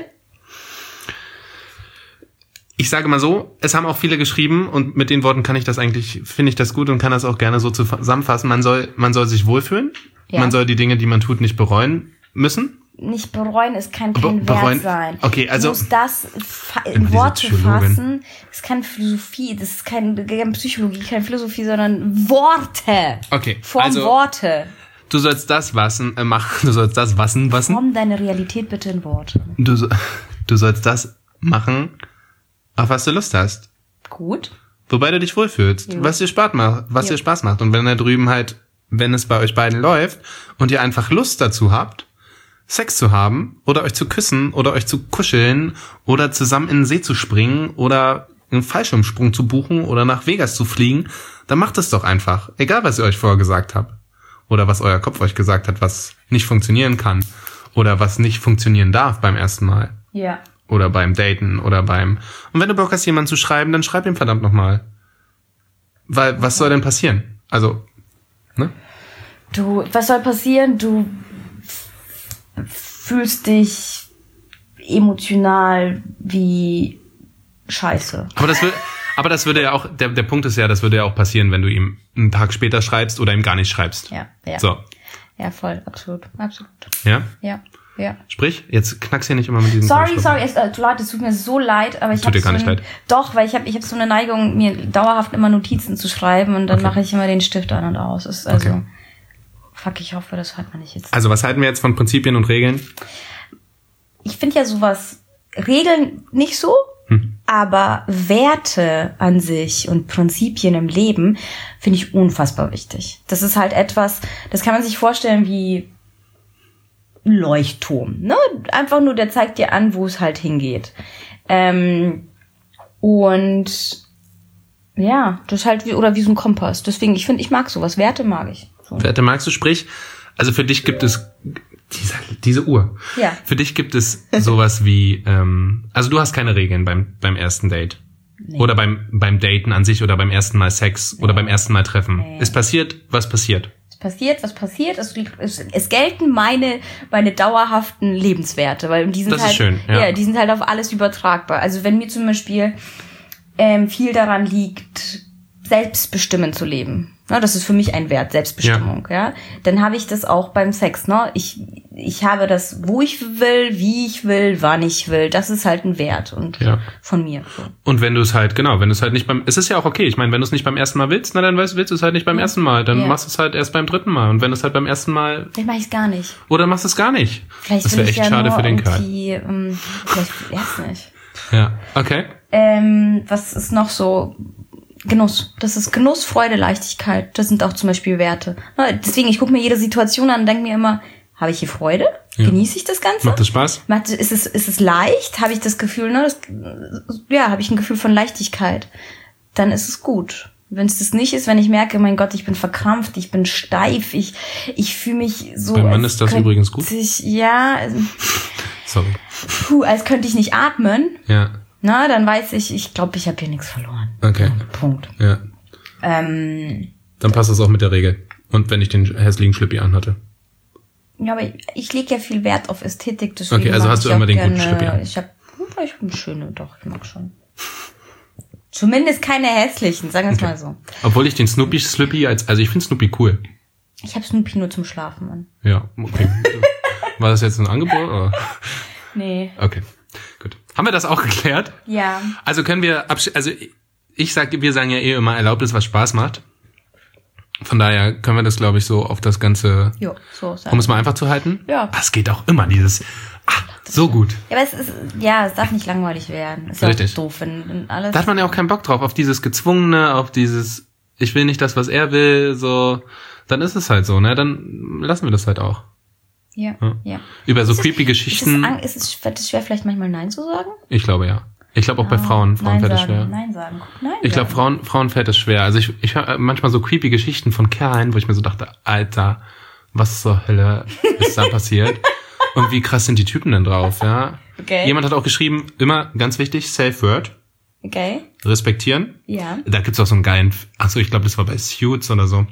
Ich sage mal so, es haben auch viele geschrieben und mit den Worten kann ich das eigentlich, finde ich das gut und kann das auch gerne so zusammenfassen. Man soll, man soll sich wohlfühlen. Ja. Man soll die Dinge, die man tut, nicht bereuen müssen.
Nicht bereuen, es kann kein
Be- bereuen.
Wert sein.
Okay, also.
Du musst das fa- in Worte fassen. Das ist keine Philosophie, das ist keine, keine Psychologie, keine Philosophie, sondern Worte.
Okay.
Form
also,
Worte.
Du sollst das wassen, äh, machen, du sollst das wassen, wassen.
Form deine Realität bitte in Worte.
Du, so, du sollst das machen, auf was du Lust hast.
Gut.
Wobei du dich wohlfühlst, jo. was dir Spaß macht, was jo. dir Spaß macht. Und wenn da drüben halt, wenn es bei euch beiden läuft und ihr einfach Lust dazu habt, Sex zu haben oder euch zu küssen oder euch zu kuscheln oder zusammen in den See zu springen oder einen Fallschirmsprung zu buchen oder nach Vegas zu fliegen, dann macht es doch einfach. Egal, was ihr euch vorher gesagt habt. Oder was euer Kopf euch gesagt hat, was nicht funktionieren kann. Oder was nicht funktionieren darf beim ersten Mal.
Ja.
Oder beim Daten oder beim... Und wenn du Bock hast, jemanden zu schreiben, dann schreib ihm verdammt nochmal. Weil, was soll denn passieren? Also, ne?
Du, was soll passieren? Du fühlst dich emotional wie Scheiße.
Aber das will... Aber das würde ja auch, der, der Punkt ist ja, das würde ja auch passieren, wenn du ihm einen Tag später schreibst oder ihm gar nicht schreibst.
Ja, ja.
So.
Ja, voll, absolut, absolut.
Ja?
Ja. Ja.
Sprich, jetzt knackst hier nicht immer mit diesem
Sorry,
Kugelschreiber.
sorry, es, äh, Leute, es tut mir so leid, aber ich
Tut
habe
dir gar
so
nicht
ein,
leid.
Doch, weil ich habe ich hab so eine Neigung, mir dauerhaft immer Notizen zu schreiben und dann
Okay.
mache ich immer den Stift an und aus. Ist also,
Okay.
fuck, ich hoffe, das hört man nicht jetzt.
Also was halten wir jetzt von Prinzipien und Regeln?
Ich finde ja sowas, Regeln nicht so,
Hm.
aber Werte an sich und Prinzipien im Leben finde ich unfassbar wichtig. Das ist halt etwas, das kann man sich vorstellen wie ein Leuchtturm. Ne? Einfach nur, der zeigt dir an, wo es halt hingeht. Ähm, und ja, das ist halt wie, oder wie so ein Kompass. Deswegen, ich finde, ich mag sowas. Werte mag ich. So.
Werte magst du, sprich, also für dich gibt es diese, diese Uhr.
Ja.
Für dich gibt es sowas wie, ähm, also du hast keine Regeln beim beim ersten Date.
Nee.
Oder beim beim Daten an sich oder beim ersten Mal Sex oder beim ersten Mal Treffen.
Nee.
Es passiert, was passiert.
Es passiert, was passiert. Es, es, es gelten meine, meine dauerhaften Lebenswerte, weil die sind
Das ist
halt,
schön, ja.
ja, die sind halt auf alles übertragbar. Also wenn mir zum Beispiel ähm, viel daran liegt, selbstbestimmend zu leben. Ne, das ist für mich ein Wert, Selbstbestimmung, ja. ja? Dann habe ich das auch beim Sex, ne? Ich, ich habe das, wo ich will, wie ich will, wann ich will. Das ist halt ein Wert und
Ja.
von mir. So.
Und wenn du es halt, genau, wenn du es halt nicht beim, es ist ja auch okay, ich meine, wenn du es nicht beim ersten Mal willst, na dann willst, willst du es halt nicht beim ersten Mal, dann
Ja.
machst du es halt erst beim dritten Mal. Und wenn du es halt beim ersten Mal,
Vielleicht mache ich es gar nicht.
oder machst du es gar nicht.
Vielleicht
das
will
wäre
ich
echt
ja
schade
nur
für den Kerl.
irgendwie, ähm, vielleicht erst nicht.
Ja, okay.
Ähm, was ist noch so? Genuss. Das ist Genuss, Freude, Leichtigkeit. Das sind auch zum Beispiel Werte. Ne, deswegen, ich gucke mir jede Situation an und denke mir immer, habe ich hier Freude?
Ja.
Genieße ich das Ganze?
Macht das Spaß?
Macht, ist es, ist es leicht? Habe ich das Gefühl, ne? Das, ja, habe ich ein Gefühl von Leichtigkeit. Dann ist es gut. Wenn es das nicht ist, wenn ich merke, mein Gott, ich bin verkrampft, ich bin steif, ich, ich fühle mich so.
Beim Mann
als
ist das
könnte
übrigens gut.
Ich, ja,
Sorry.
puh, als könnte ich nicht atmen.
Ja,
Na, dann weiß ich, ich glaube, ich habe hier nichts verloren.
okay.
Punkt.
Ja.
Ähm,
Dann passt das auch mit der Regel. Und wenn ich den hässlichen Schlippi anhatte.
ja, aber ich, ich lege ja viel Wert auf Ästhetik. Deswegen
Okay, also
mag
hast du
ich auch
immer den guten
gerne-
Schlippi an.
Ich habe ich hab eine schöne, doch, ich mag schon. Zumindest keine hässlichen, sagen wir es
Okay.
mal so.
Obwohl ich den Snoopy Slippy als, also ich finde Snoopy cool.
Ich habe Snoopy nur zum Schlafen, Mann.
Ja, okay. War das jetzt ein Angebot? Oder?
Nee.
Okay, gut. Haben wir das auch geklärt?
Ja.
Also können wir, absch- also ich sage, wir sagen ja eh immer, erlaubt ist, was Spaß macht. Von daher können wir das, glaube ich, so auf das Ganze,
Jo, so sagen.
um es mal einfach zu halten.
Ja.
Das geht auch immer, dieses, ah, so gut.
Ja, aber es ist, ja, es darf nicht langweilig werden. Ist ja
Richtig.
auch doof, wenn, wenn alles.
Da hat man ja auch keinen Bock drauf, auf dieses Gezwungene, auf dieses, ich will nicht das, was er will, so, dann ist es halt so, ne, dann lassen wir das halt auch.
ja,
Ja.
ja.
Über so
Ist es-
creepy
Ist es,
Geschichten,
ang- ist es fällt es schwer, vielleicht manchmal Nein zu sagen?
ich glaube ja. Ich glaube auch bei Frauen, Frauen
Nein
fällt es
sagen,
schwer.
Nein sagen. Guck, Nein
Ich glaube,
sagen.
Frauen, Frauen fällt es schwer. Also ich, ich höre manchmal so creepy Geschichten von Kerlen, wo ich mir so dachte, Alter, was zur Hölle ist da passiert? Und wie krass sind die Typen denn drauf, ja?
Okay.
Jemand hat auch geschrieben, immer ganz wichtig, Safe Word,
Okay.
respektieren.
Ja.
Da gibt's auch so einen geilen, achso, ich glaube, das war bei Suits oder so.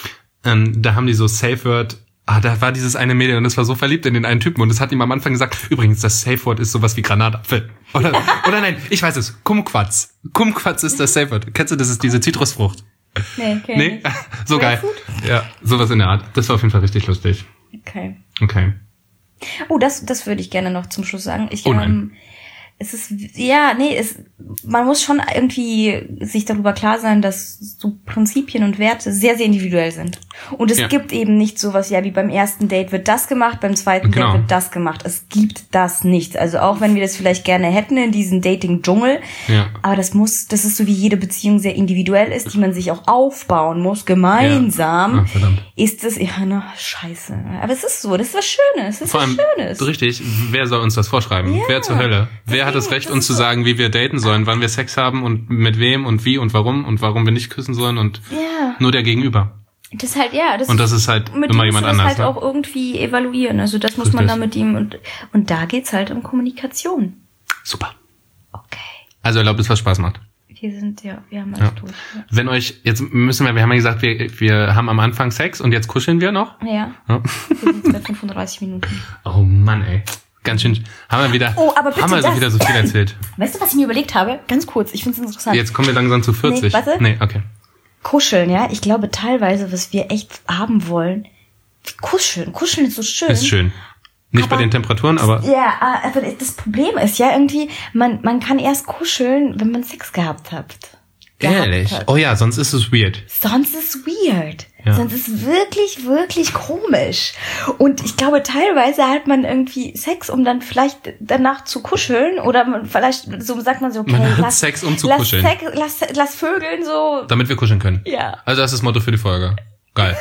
Ähm, da haben die so Safe Word, ah, da war dieses eine Mädel und das war so verliebt in den einen Typen und das hat ihm am Anfang gesagt, übrigens, das Safe Word ist sowas wie Granatapfel. Oder, oder nein, ich weiß es, Kumquats. Kumquats ist das Safe Word. Kennst du, das ist diese Zitrusfrucht.
Nee, okay.
Nee? So geil.
Grapefruit?
Ja, sowas in der Art. Das war auf jeden Fall richtig lustig.
Okay.
Okay.
Oh, das, das würde ich gerne noch zum Schluss sagen. Ich,
Oh nein.
ähm, es ist, ja, nee, es, man muss schon irgendwie sich darüber klar sein, dass so Prinzipien und Werte sehr, sehr individuell sind. Und es
Ja.
gibt eben nicht sowas, ja, wie beim ersten Date wird das gemacht, beim zweiten
Genau.
Date wird das gemacht. Es gibt das nicht. Also auch wenn wir das vielleicht gerne hätten in diesem Dating-Dschungel,
Ja.
aber das muss, das ist so wie jede Beziehung sehr individuell ist, die man sich auch aufbauen muss, gemeinsam.
Ja. Ah, verdammt.
Ist das, ja, na, scheiße. Aber es ist so, das ist was Schönes, das ist
Vor
was
allem,
Schönes.
richtig, wer soll uns das vorschreiben?
Ja.
Wer zur Hölle? Wer hat das
Deswegen,
Recht,
das
uns
ist
zu
so-
sagen, wie wir daten sollen, wann wir Sex haben und mit wem und wie und warum und warum wir nicht küssen sollen und
Ja.
nur der Gegenüber.
Das ist halt, ja, das
Und das ist halt
mit
immer
dem
jemand
musst du das
anders.
halt
Ne?
auch irgendwie evaluieren. Also das muss man
Richtig.
da mit ihm und, und da geht's halt um Kommunikation.
Super.
Okay.
Also erlaubt es, was Spaß macht.
Wir sind, ja, wir haben
Ja.
alles durch.
Wenn euch, jetzt müssen wir, wir haben ja gesagt, wir, wir haben am Anfang Sex und jetzt kuscheln wir noch.
Ja, ja.
Ja.
Wir sind jetzt bei fünfunddreißig Minuten.
Oh Mann, ey. Ganz schön. Haben wir wieder,
Oh, aber bitte
haben wir so
das-
wieder so viel erzählt.
Weißt du, was ich mir überlegt habe? Ganz kurz, ich finde es interessant.
Jetzt kommen wir langsam zu vierzig.
Nee, warte.
Nee, okay.
Kuscheln, ja. Ich glaube teilweise, was wir echt haben wollen, kuscheln. Kuscheln ist so schön.
Ist schön. Nicht
aber,
bei den Temperaturen, aber...
Ja, aber das Problem ist ja irgendwie, man, man kann erst kuscheln, wenn man Sex gehabt hat.
Ehrlich?
Hat.
Oh ja, sonst ist es weird.
Sonst ist es weird.
Ja.
Sonst ist es wirklich, wirklich komisch. Und ich glaube, teilweise hat man irgendwie Sex, um dann vielleicht danach zu kuscheln. Oder man, vielleicht so sagt man so, okay,
Man hat
lass,
Sex, um zu
lass,
kuscheln.
Sex, lass, lass Vögeln so.
Damit wir kuscheln können.
Ja.
Also das ist das Motto für die Folge. Geil.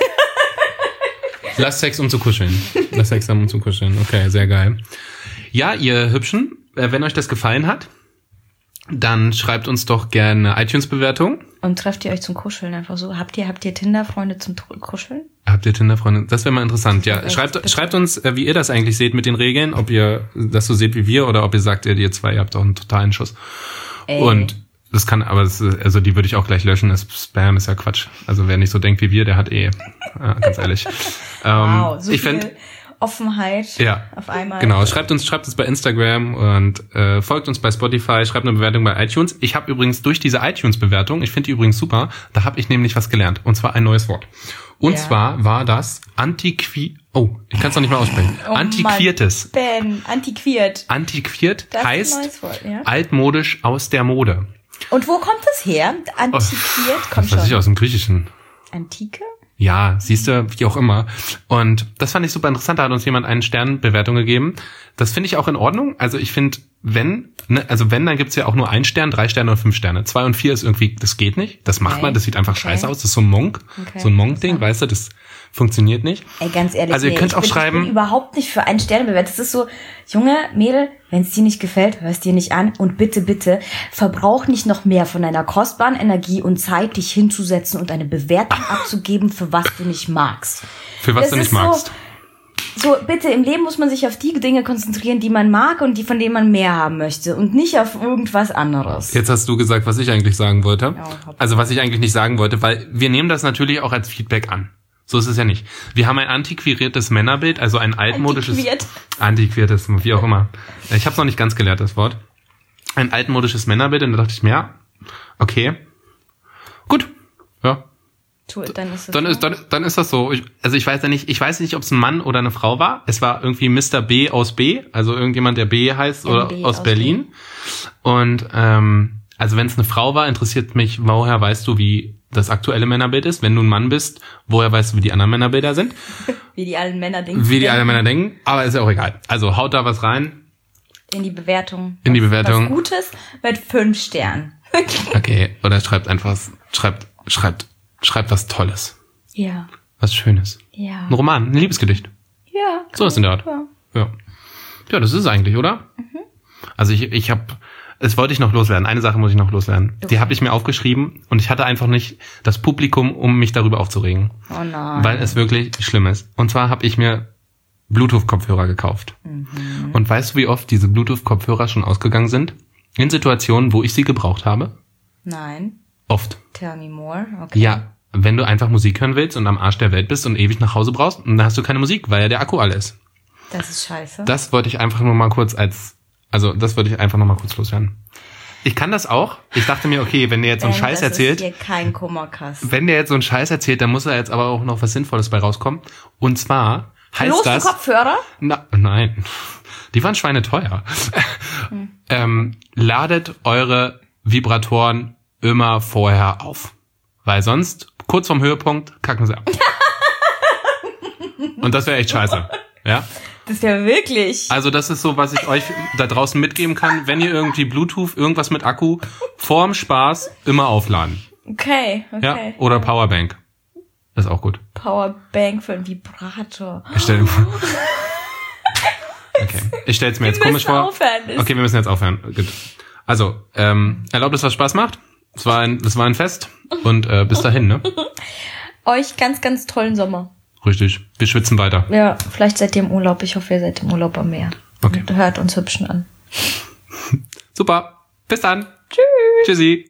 Lass Sex, um zu kuscheln. Lass Sex haben, um zu kuscheln. Okay, sehr geil. Ja, ihr Hübschen, wenn euch das gefallen hat, dann schreibt uns doch gerne iTunes-Bewertung.
Und trefft ihr euch zum Kuscheln einfach so? Habt ihr, habt ihr Tinder-Freunde zum Kuscheln?
Habt ihr Tinder-Freunde? Das wäre mal interessant, ja.
Echt,
Schreibt,
bitte.
schreibt uns, wie ihr das eigentlich seht mit den Regeln, ob ihr das so seht wie wir oder ob ihr sagt, ihr, ihr zwei, ihr habt auch einen totalen Schuss.
Ey.
Und das kann, aber das, also die würde ich auch gleich löschen. Das Spam ist ja Quatsch. Also wer nicht so denkt wie wir, der hat eh, ja, ganz ehrlich.
Wow,
ähm,
so
ich
viel
fänd,
Offenheit
ja,
auf einmal.
genau. Schreibt uns, schreibt uns bei Instagram und äh, folgt uns bei Spotify. Schreibt eine Bewertung bei iTunes. Ich habe übrigens durch diese iTunes-Bewertung, ich finde die übrigens super, da habe ich nämlich was gelernt. Und zwar ein neues Wort. Und
Ja.
zwar war das Antiqui... Oh, ich kann es noch nicht mal aussprechen.
Oh
Antiquiertes.
Mann, Ben, antiquiert.
Antiquiert
Das ist ein
heißt
neues Wort, ja.
altmodisch aus der Mode.
Und wo kommt das her? Antiquiert? Komm
Das weiß ich
schon.
aus dem Griechischen.
Antike?
Ja, siehst du, wie auch immer. Und das fand ich super interessant. Da hat uns jemand eine Sternbewertung gegeben. Das finde ich auch in Ordnung. Also ich finde, wenn, ne, also wenn, dann gibt's ja auch nur ein Stern, drei Sterne und fünf Sterne. Zwei und vier ist irgendwie, das geht nicht. Das macht
Okay.
man, das sieht einfach
Okay.
scheiße aus. Das ist so ein Monk.
Okay.
So ein Monk-Ding, weißt du, das funktioniert nicht.
Ey, ganz ehrlich,
Also ihr
nee,
könnt
ich
auch
bin,
schreiben-
ich bin überhaupt nicht für einen Stern bewertet. Das ist so, Junge, Mädel, wenn es dir nicht gefällt, hörst dir nicht an. Und bitte, bitte, verbrauch nicht noch mehr von deiner kostbaren Energie und Zeit, dich hinzusetzen und eine Bewertung abzugeben, für was du nicht magst.
Für was
Das
du nicht
ist so-
magst.
So, bitte, im Leben muss man sich auf die Dinge konzentrieren, die man mag und die, von denen man mehr haben möchte. Und nicht auf irgendwas anderes.
Jetzt hast du gesagt, was ich eigentlich sagen wollte.
Ja, hopp.
Also was ich eigentlich nicht sagen wollte, weil wir nehmen das natürlich auch als Feedback an. So ist es ja nicht. Wir haben ein antiquiertes Männerbild, also ein altmodisches...
Antiquiert.
Antiquiertes, wie auch immer. Ich habe es noch nicht ganz gelernt, das Wort. Ein altmodisches Männerbild, und da dachte ich mir, ja, okay, gut, ja.
Tu, dann ist es
Dann
so.
ist, dann, dann ist das so. Ich, also ich weiß ja nicht, ich weiß nicht, ob es ein Mann oder eine Frau war. Es war irgendwie Mister B aus B, also irgendjemand, der B heißt, oder
M B
aus
aus
Berlin. Und ähm, also wenn es eine Frau war, interessiert mich, woher weißt du, wie das aktuelle Männerbild ist? Wenn du ein Mann bist, woher weißt du, wie die anderen Männerbilder sind?
Wie die allen Männer denken.
Wie die anderen Männer denken. Aber ist ja auch egal. Also haut da was rein.
In die Bewertung.
In die
Was-
Bewertung.
Was Gutes mit fünf Sternen.
Okay, oder schreibt einfach, schreibt, schreibt, schreibt was Tolles.
Ja.
Was Schönes.
Ja.
Ein Roman, ein Liebesgedicht.
Ja.
So ist in der Art.
Ja.
Ja. Ja, das ist es eigentlich, oder? Mhm. Also ich, ich habe, das wollte ich noch loswerden. Eine Sache muss ich noch loswerden.
Okay.
Die habe ich mir aufgeschrieben und ich hatte einfach nicht das Publikum, um mich darüber aufzuregen.
Oh nein.
Weil es wirklich schlimm ist. Und zwar habe ich mir Bluetooth-Kopfhörer gekauft.
Mhm.
Und weißt du, wie oft diese Bluetooth-Kopfhörer schon ausgegangen sind? In Situationen, wo ich sie gebraucht habe?
Nein.
Oft.
Tell me more. Okay.
Ja, wenn du einfach Musik hören willst und am Arsch der Welt bist und ewig nach Hause brauchst, und dann hast du keine Musik, weil ja der Akku alle ist.
Das ist scheiße.
Das wollte ich einfach nur mal kurz als, also das wollte ich einfach noch mal kurz loswerden. Ich kann das auch. Ich dachte mir, okay, wenn der jetzt so einen
Ben,
Scheiß
das
erzählt,
ist hier kein Kummerkasten.
wenn der jetzt so einen Scheiß erzählt, dann muss er jetzt aber auch noch was Sinnvolles bei rauskommen. Und zwar heißt
Los,
das...
Kopfhörer?
Na, nein, die waren schweineteuer.
Hm.
ähm, ladet eure Vibratoren immer vorher auf. Weil sonst, kurz vorm Höhepunkt, kacken sie ab. Und das wäre echt scheiße. Ja?
Das ist ja wirklich.
Also das ist so, was ich euch da draußen mitgeben kann. Wenn ihr irgendwie Bluetooth, irgendwas mit Akku, vorm Spaß immer aufladen.
Okay, okay.
Ja? Oder Powerbank. Das ist auch gut.
Powerbank für einen Vibrator.
Ich stell Okay. Ich stell's mir jetzt
Wir
komisch
müssen
vor.
aufhören. Das-
Okay, wir müssen jetzt aufhören. Gut. Also, ähm, erlaubt es, was Spaß macht. Es war ein, es war ein Fest. Und äh, bis dahin, ne?
Euch ganz, ganz tollen Sommer.
Richtig. Wir schwitzen weiter.
Ja, vielleicht seid ihr im Urlaub. Ich hoffe, ihr seid im Urlaub am Meer.
Okay.
Und hört uns Hübschen an.
Super. Bis dann. Tschüss. Tschüssi.